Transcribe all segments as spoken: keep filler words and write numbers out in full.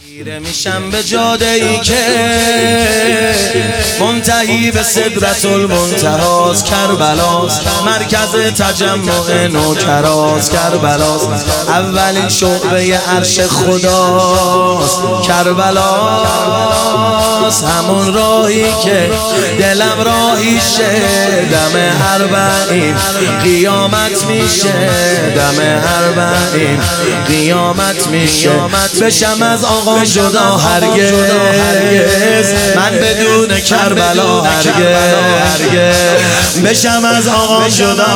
خیره میشم به جاده ای که منتهی به سدرت المنتهاست، کربلاست مرکز تجمع نوکراست، کربلاست اولین شعبه عرش خداست، کربلاست همون راهی که دلم راهیشه، دم اربعین قیامت میشه، دم اربعین قیامت میشه. بشم از آقا جدا هرگز، من بدون کربلا هرگز، بشم از آقا جدا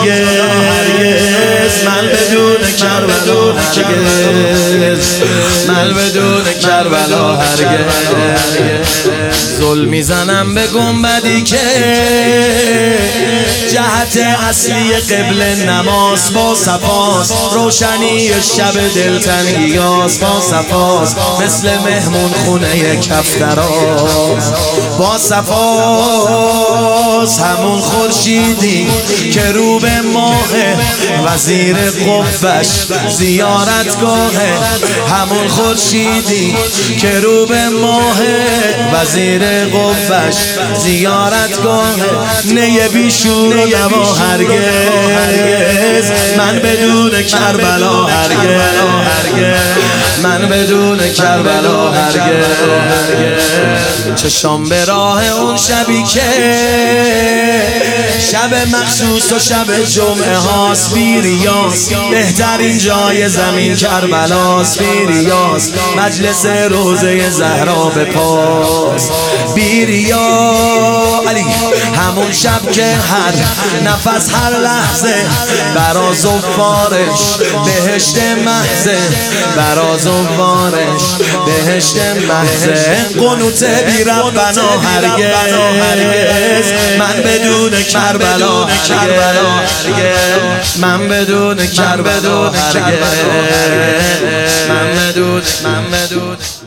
هرگز، من بدون کربلا هرگز، من بدون کربلا هرگز. زل میزنم به گنبدی که جهت اصلی قبل نماز با صفاست، روشنی شب دلتنگیاست با صفاست، مثل مهمون خونه کفتراست با صفاست، همون خورشیدی که رو به ماه وزیر قبش زیارتگاهه، همون خورشیدی که رو به ماه وزیر قبش زیارتگاهه. نه بیشور و نوا هرگز، من بدون کربلا هرگز، من بدون کربلا هرگز. چشام به راه اون شبی که شب مخصوص و شب جمعه هاست، بیریاست بهترین جای زمین کربلاست، بیریاست مجلس روزه زهرا به پاس، بیریا علی همون شب که هر نفس هر لحظه برا زفارش بهشت محضه، برا زفارش بهشت محضه. قنوت بی ربنا هرگز، من بدون کربلا هرگز، من بدون کربلا هرگز، من بدون من بدون